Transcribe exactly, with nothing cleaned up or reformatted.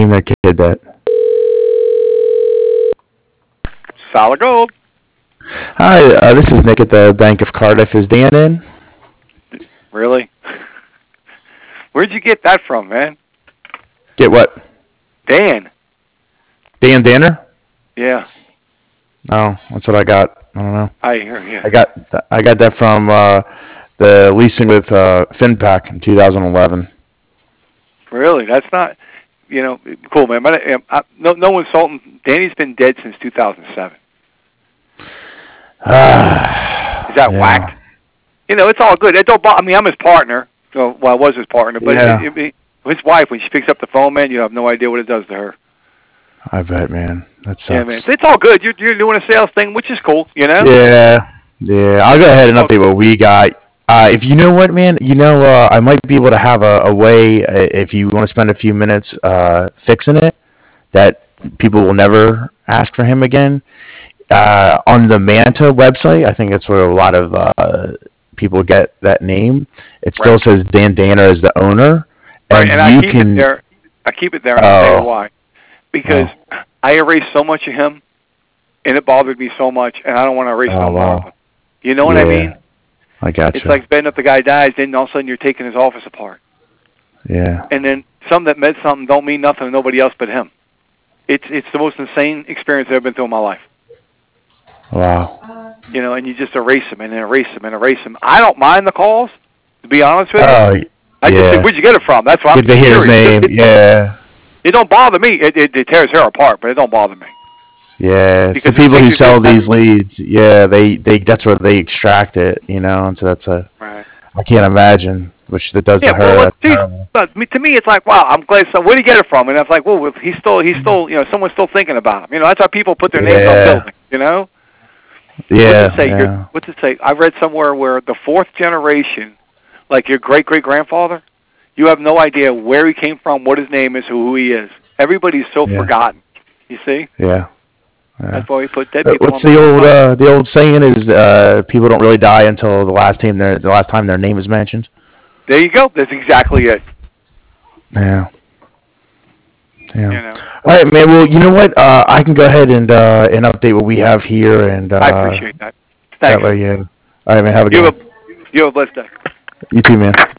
name their kid that. Solid gold. Hi, uh, this is Nick at the Bank of Cardiff. Is Dan in? Really? Where'd you get that from, man? Get what? Dan. Dan Danner? Yeah. Oh, that's what I got. I don't know. I hear you. I got th- I got that from uh, the leasing with uh, FinPac in two thousand eleven. Really? That's not, you know, cool, man. But, uh, I, no, no insulting. Danny's been dead since two thousand seven. Is that yeah. whacked? You know, it's all good. It don't. I mean, I'm his partner. Well, well I was his partner, but yeah. it, it, it, his wife, when she picks up the phone, man, you have no idea what it does to her. I bet, man. That sucks. Yeah, man. It's all good. You're you're doing a sales thing, which is cool, you know. Yeah, yeah. I'll go ahead and update what we got. Uh, if you know what, man, you know, uh, I might be able to have a, a way, uh, if you want to spend a few minutes uh, fixing it, that people will never ask for him again. Uh, on the Manta website, I think that's where a lot of uh, people get that name. It still Right. says Dan Danner as the owner, and, Right, and you I keep can. it there. I keep it there, and I'll tell Oh. you why. Because I erased so much of him, and it bothered me so much, and I don't want to erase Oh, no more wow. of him. You know what I Yeah. mean? I got It's you. like betting if the guy dies, then all of a sudden you're taking his office apart. Yeah. And then some that meant something don't mean nothing to nobody else but him. It's it's the most insane experience I've ever been through in my life. Wow. You know, and you just erase him and erase him and erase him. I don't mind the calls, to be honest with you. Oh, I just yeah. say, where'd you get it from? That's why I'm Good to hear his curious. name. It, it, Yeah. it don't bother me. It, it, it tears her apart, but it don't bother me. Yeah, it's Because the it people who makes you sell feel these better. leads. Yeah, they, they that's where they extract it, you know. And so that's a Right. I can't imagine which that does Yeah, to her. well, That's geez, terrible. but me, to me, it's like, wow, I'm glad. So, where did he get it from? And I was like, well, he's still, he's still, you know, someone's still thinking about him. You know, that's how people put their names on Yeah. buildings. You know, Yeah, what's it say? yeah. Your, what's it say? I read somewhere where the fourth generation, like your great great grandfather, you have no idea where he came from, what his name is, who, who he is. Everybody's so Yeah. forgotten. You see, Yeah. Yeah. that's why we put dead Uh, people. What's on the old buildings. uh, the old saying is uh, people don't really die until the last time their the last time their name is mentioned. There you go. That's exactly it. Yeah. Yeah. You know, All right, man. Well, you know what? Uh, I can go ahead and uh, and update what we have here, and uh, I appreciate that. that Thanks. way, yeah. All right, man. Have a good You one. have a, you have a blessed day. You too, man.